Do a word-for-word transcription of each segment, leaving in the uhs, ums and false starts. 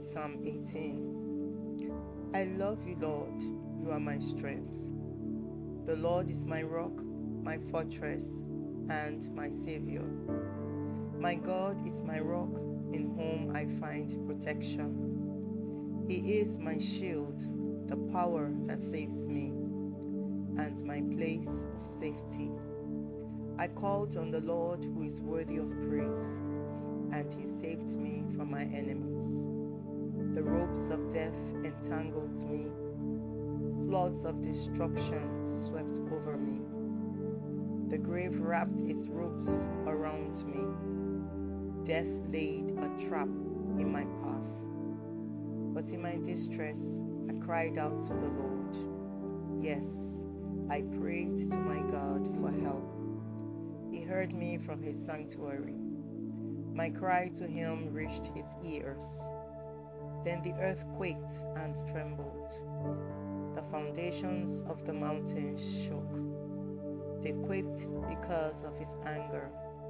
Psalm eighteen. I love you, Lord. You are my strength. The Lord is my rock, my fortress, and my Savior. My God is my rock, in whom I find protection. He is my shield, the power that saves me, and my place of safety. I called on the Lord, who is worthy of praise, and he saved me from my enemies. The ropes of death entangled me. Floods of destruction swept over me. The grave wrapped its ropes around me. Death laid a trap in my path. But in my distress, I cried out to the Lord. Yes, I prayed to my God for help. He heard me from his sanctuary. My cry to him reached his ears. Then the earth quaked and trembled. The foundations of the mountains shook. They quaked because of his anger.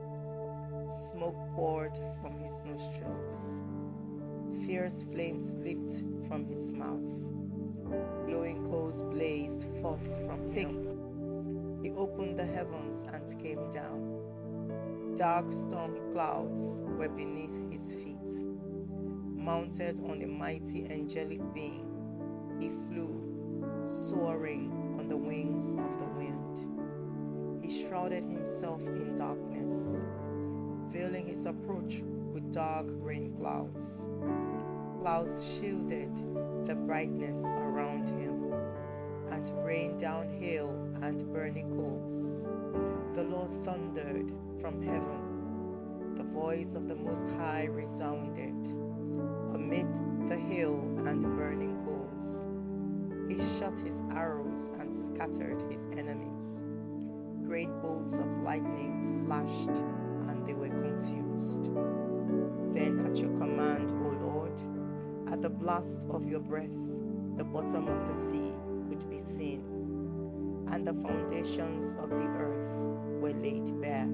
Smoke poured from his nostrils. Fierce flames leaped from his mouth. Glowing coals blazed forth from him. He opened the heavens and came down. Dark storm clouds were beneath his feet. Mounted on a mighty angelic being, he flew, soaring on the wings of the wind. He shrouded himself in darkness, veiling his approach with dark rain clouds. Clouds shielded the brightness around him and rained down hail and burning coals. The Lord thundered from heaven. The voice of the Most High resounded amid the hail and burning coals. He shot his arrows and scattered his enemies. Great bolts of lightning flashed, and they were confused. Then at your command, O Lord, at the blast of your breath, the bottom of the sea could be seen, and the foundations of the earth were laid bare.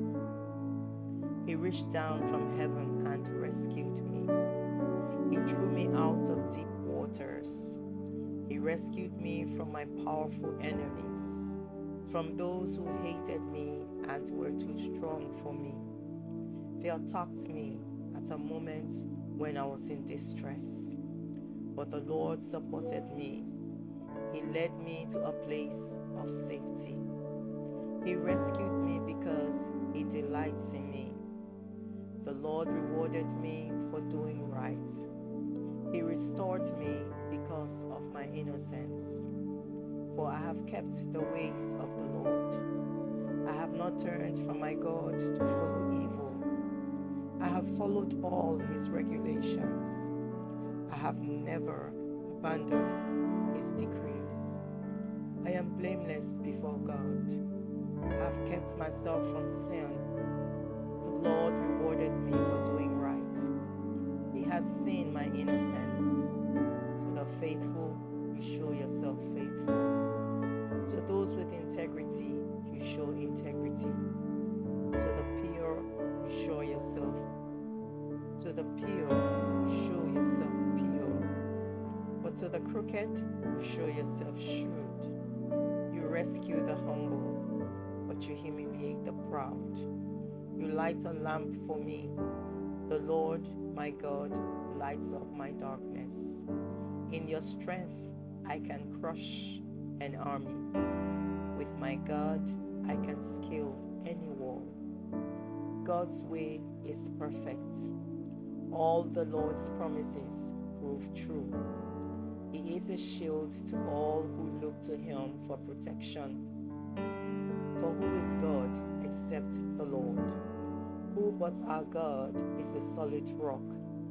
He reached down from heaven and rescued me. He drew me out of deep waters. He rescued me from my powerful enemies, from those who hated me and were too strong for me. They attacked me at a moment when I was in distress, but the Lord supported me. He led me to a place of safety. He rescued me because he delights in me. The Lord rewarded me for doing right. He restored me because of my innocence. For I have kept the ways of the Lord. I have not turned from my God to follow evil. I have followed all his regulations. I have never abandoned his decrees. I am blameless before God. I have kept myself from sin. The Lord rewarded me for doing right. He has seen my innocence. To the faithful, you show yourself faithful. To those with integrity, you show integrity. To the pure, you show yourself. To the pure, you show yourself pure. But to the crooked, you show yourself shrewd. You rescue the humble, but you humiliate the proud. You light a lamp for me. The Lord, my God, lights up my darkness. In your strength, I can crush an army. With my God, I can scale any wall. God's way is perfect. All the Lord's promises prove true. He is a shield to all who look to him for protection. For who is God except the Lord? Who but our God is a solid rock?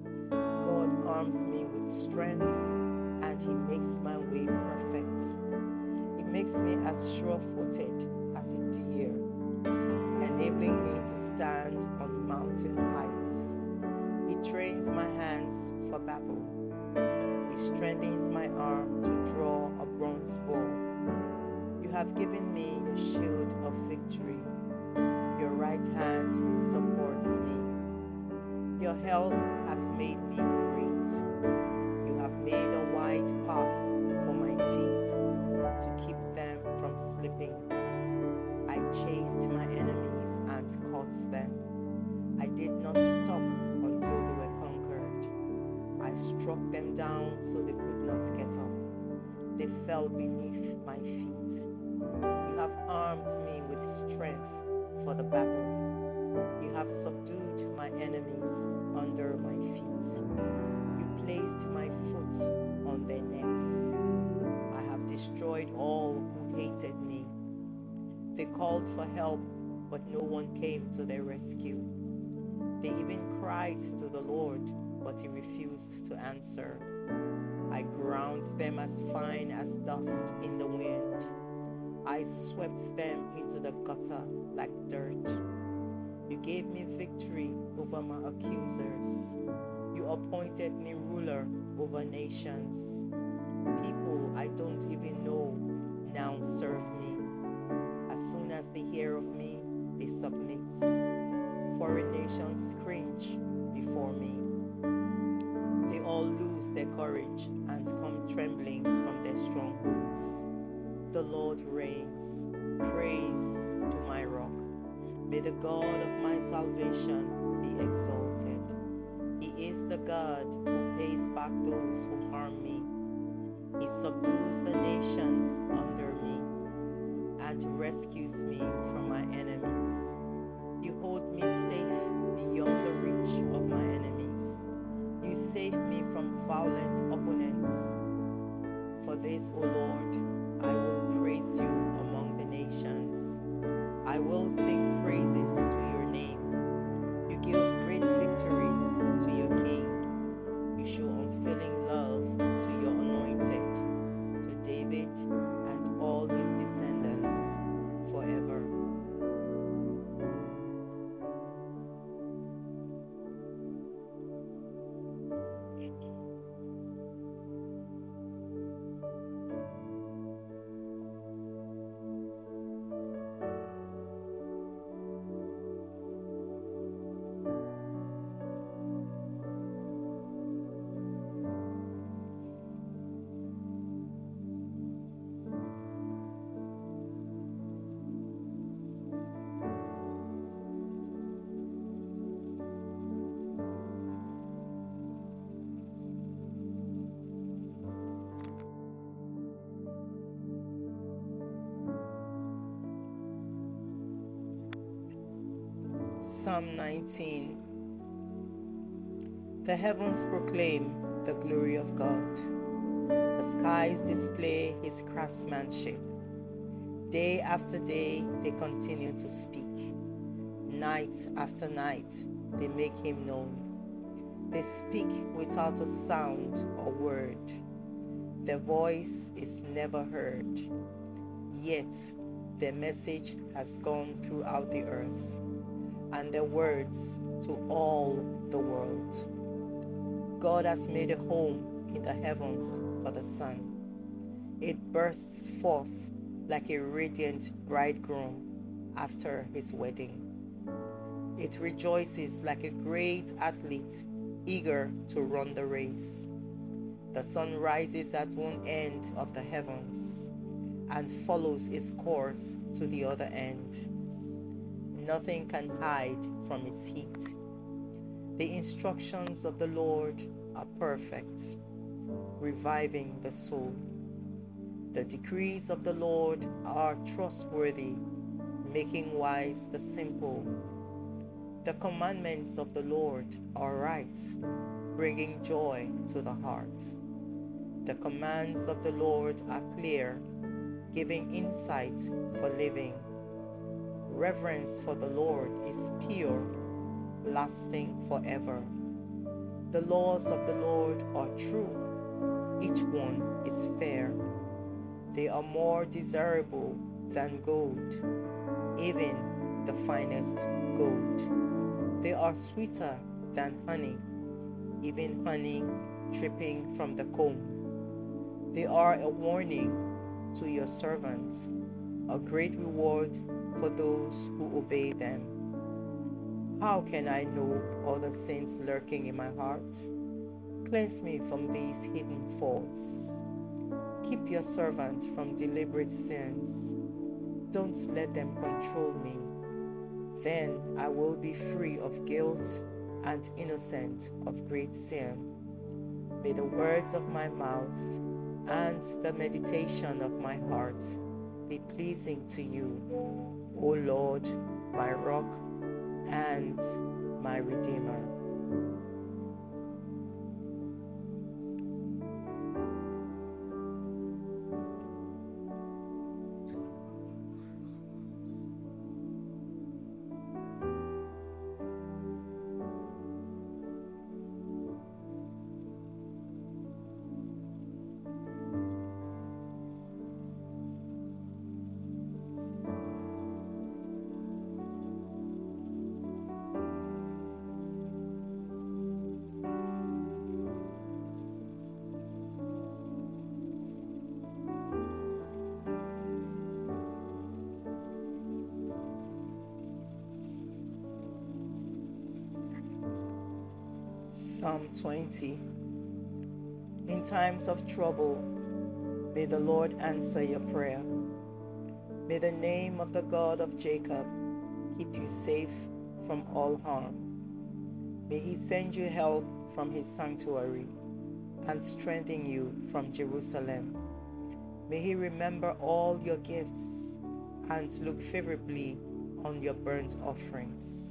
God arms me with strength, and he makes my way perfect. He makes me as sure-footed as a deer, enabling me to stand on mountain heights. He trains my hands for battle. He strengthens my arm to draw a bronze bow. You have given me your shield of victory. Your right hand supports me. Your help has made me great. struck them down so they could not get up. They fell beneath my feet. You have armed me with strength for the battle. You have subdued my enemies under my feet. You placed my foot on their necks. I have destroyed all who hated me. They called for help, but no one came to their rescue. They even cried to the Lord, but he refused to answer. I ground them as fine as dust in the wind. I swept them into the gutter like dirt. You gave me victory over my accusers. You appointed me ruler over nations. People I don't even know now serve me. As soon as they hear of me, they submit. Foreign nations cringe before me. They all lose their courage and come trembling from their strongholds. The Lord reigns. Praise to my rock. May the God of my salvation be exalted. He is the God who pays back those who harm me. He subdues the nations under me and rescues me from my enemies. You hold me safe beyond the reach of my enemies. You save me from violent opponents. For this, O Lord, I will praise you among the nations. I will sing praises to your name. You give great victories to your king. You show unfailing love to your anointed, to David and all his descendants forever. Psalm nineteen. The heavens proclaim the glory of God. The skies display his craftsmanship. Day after day they continue to speak. Night after night they make him known. They speak without a sound or word. Their voice is never heard. Yet their message has gone throughout the earth, and their words to all the world. God has made a home in the heavens for the sun. It bursts forth like a radiant bridegroom after his wedding. It rejoices like a great athlete eager to run the race. The sun rises at one end of the heavens and follows its course to the other end. Nothing can hide from its heat. The instructions of the Lord are perfect, reviving the soul. The decrees of the Lord are trustworthy, making wise the simple. The commandments of the Lord are right, bringing joy to the heart. The commands of the Lord are clear, giving insight for living. Reverence for the Lord is pure, lasting forever. The laws of the Lord are true. Each one is fair. They are more desirable than gold, even the finest gold. They are sweeter than honey, even honey dripping from the comb. They are a warning to your servants, a great reward for those who obey them. How can I know all the sins lurking in my heart? Cleanse me from these hidden faults. Keep your servant from deliberate sins. Don't let them control me. Then I will be free of guilt and innocent of great sin. May the words of my mouth and the meditation of my heart be pleasing to you, O Lord, my rock and my redeemer. Psalm twenty. In times of trouble, may the Lord answer your prayer. May the name of the God of Jacob keep you safe from all harm. May he send you help from his sanctuary and strengthen you from Jerusalem. May he remember all your gifts and look favorably on your burnt offerings.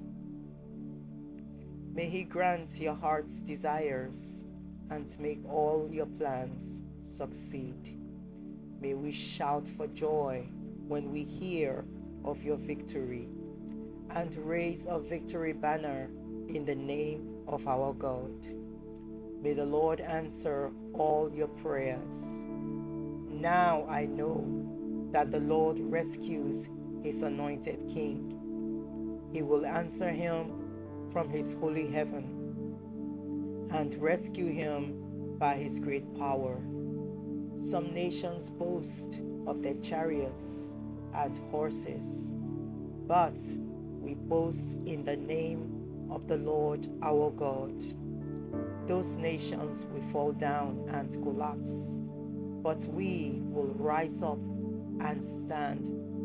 May he grant your heart's desires and make all your plans succeed. May we shout for joy when we hear of your victory and raise a victory banner in the name of our God. May the Lord answer all your prayers. Now I know that the Lord rescues his anointed king. He will answer him from his holy heaven and rescue him by his great power. Some nations boast of their chariots and horses, but we boast in the name of the Lord our God. Those nations will fall down and collapse, but we will rise up and stand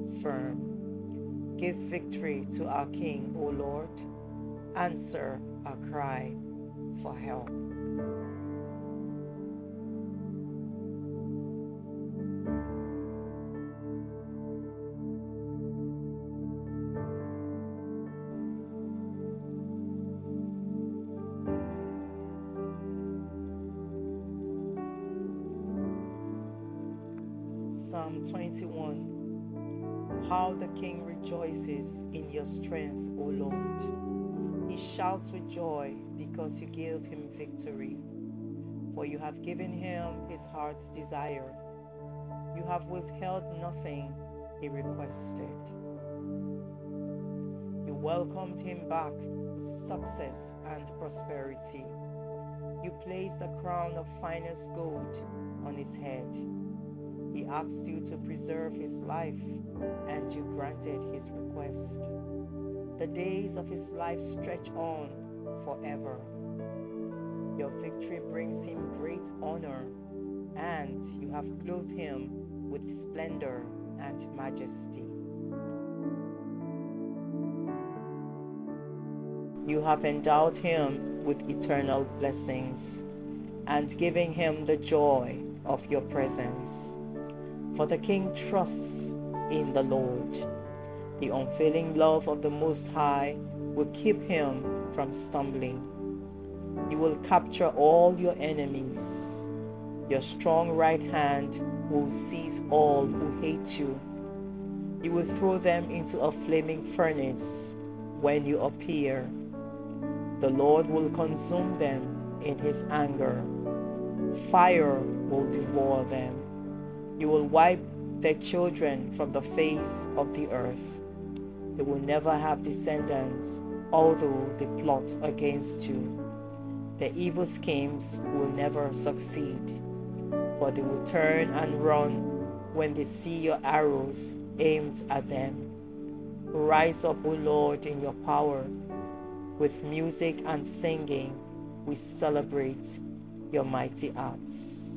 firm. Give victory to our King, O Lord. Answer our cry for help. Psalm twenty-one. How the King rejoices in your strength, O Lord. He shouts with joy because you give him victory. For you have given him his heart's desire. You have withheld nothing he requested. You welcomed him back with success and prosperity. You placed a crown of finest gold on his head. He asked you to preserve his life, and you granted his request. The days of his life stretch on forever. Your victory brings him great honor, and you have clothed him with splendor and majesty. You have endowed him with eternal blessings and given him the joy of your presence. For the king trusts in the Lord. The unfailing love of the Most High will keep him from stumbling. You will capture all your enemies. Your strong right hand will seize all who hate you. You will throw them into a flaming furnace when you appear. The Lord will consume them in his anger. Fire will devour them. You will wipe their children from the face of the earth. They will never have descendants, although they plot against you. Their evil schemes will never succeed, for they will turn and run when they see your arrows aimed at them. Rise up, O Lord, in your power. With music and singing, we celebrate your mighty acts.